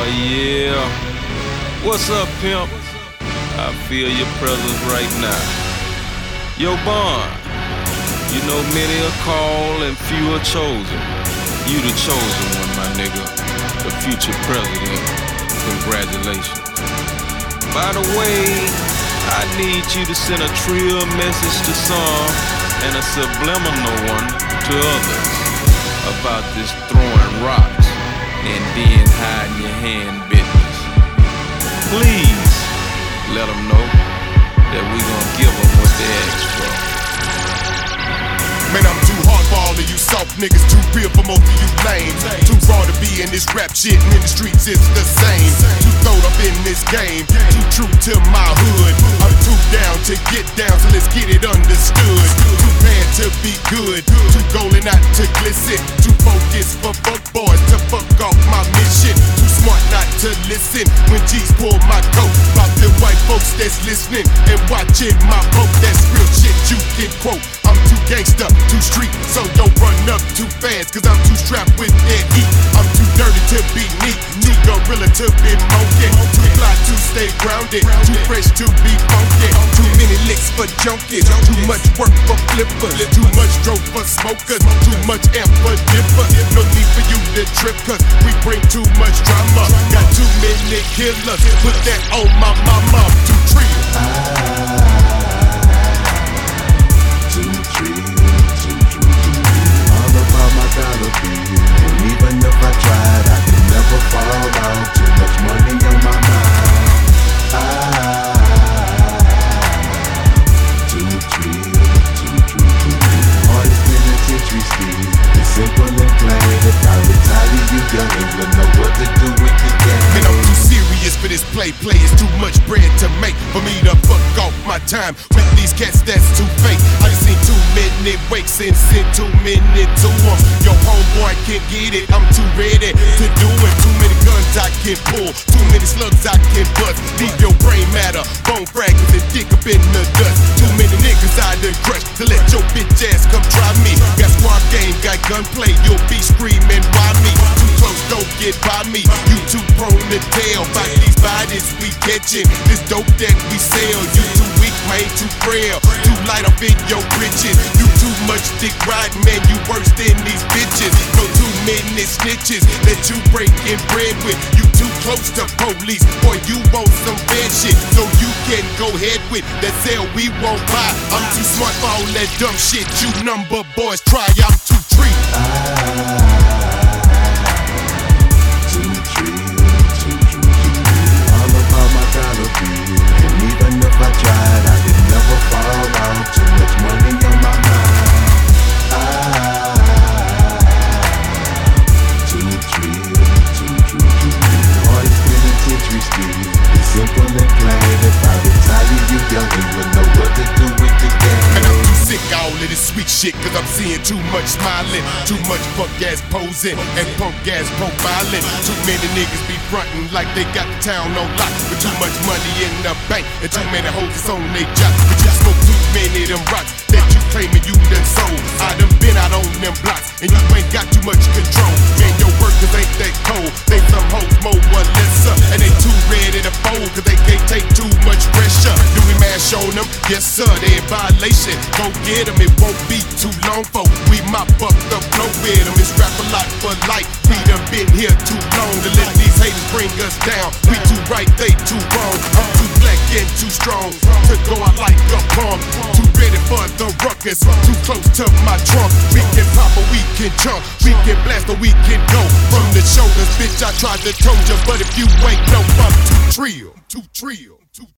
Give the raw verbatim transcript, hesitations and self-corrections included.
Oh yeah, what's up, pimp? I feel your presence right now. Yo, Bond, you know many are called and few are chosen. You the chosen one, my nigga, the future president. Congratulations. By the way, I need you to send a trill message to some and a subliminal one to others about this throwing rocks and then hiding your hand business. Please let them know that we gon' give them what they ask for. Man, I'm too hard for all of you soft niggas, too real for most of you lame. Too raw to be in this rap shit, and in the streets it's the same. Too throwed up in this game, too true to my hood. I'm too down to get down, so let's get it understood. Too bad to be good, too golden not to glisten. Too focused for fuck boys to fuck off my mission. Too smart not to listen when G's pull my coat. About the white folks that's listening and watching my poke. That's real shit you can quote. I'm too gangsta, too street, so don't run up too fast, cause I'm too strapped with that heat. I'm too dirty to be neat, too gorilla to be monkey. Too fly to stay grounded, too fresh to be funky. Too many licks for junkies, too much work for flippers. Too much dope for smokers, too much amp for dippers. No need for you to trip, cause we bring too much drama. Got too many killers, put that on my mama. Too trill. Dollar bill. And even if I tried, I could never fall out. Too much money on my mind. Ah, too trill, too true, too real. Hardest penitentiary still. It's simple and plain. If I retire, you youngins will know what to do with the game. Man, I'm too serious for this play. Play is too much bread to make for me to fuck off my time with these cats that's too fake. I just seen too many wakes and sent too many to them. Yo, homeboy can't get it, I'm too ready to do it. Too many guns I can pull, too many slugs I can bust. Leave your brain matter, bone fragments and dick up in the dust. Too many niggas I done crushed to let your bitch ass come try me. Got squad game, got gunplay, you'll be screaming why me? Too close, don't get by me. You too prone to tell by these bodies we catching. This dope that we sell, you too weak, man, too frail. Too light up in your britches. You too much dick riding, man, you worse than these bitches. No too many snitches that you breaking bread with. You too close to police, boy, you want some bad shit. So you can go ahead with that sale we won't buy. I'm too smart for all that dumb shit. You number boys try, I'm too tree. Too trill, too true, too real. All about my dollar bill. And even if I tried, I could never fall out. Too much money on my mind. Ah, too trill, too true, too real. Hardest penitentiary still. It's simple and plain. If I retire, you youngins will know what to do with the game. And I'm too sick of all of this sweet shit, cause I'm seeing too much smiling, too much fuck ass posing, and punk ass profiling. Too many niggas be frontin' like they got the town on lock, with too much money in the bank, and too many hoes that's on they job. But you smoke too many of them rocks that you claiming you done sold. I done been out on them blocks, and you ain't got too much control. Man, your workers ain't that cold, they some hoes more or lesser, and they too ready to fold, cause they can't take too much pressure. Do we mash on them? Yes sir, they in violation. Go get them, it won't be too long for we mop up the flow with them. It's rap a lot for life. We done been here too long to let these haters bring us down. We too right, they too wrong. I'm too black and too strong to go out like a bomb. Too ready for the ruckus, too close to my trunk. We can pop or we can jump, we can blast or we can go from the shoulders. Bitch, I tried to told you, but if you ain't know, I'm too trill, too trill, too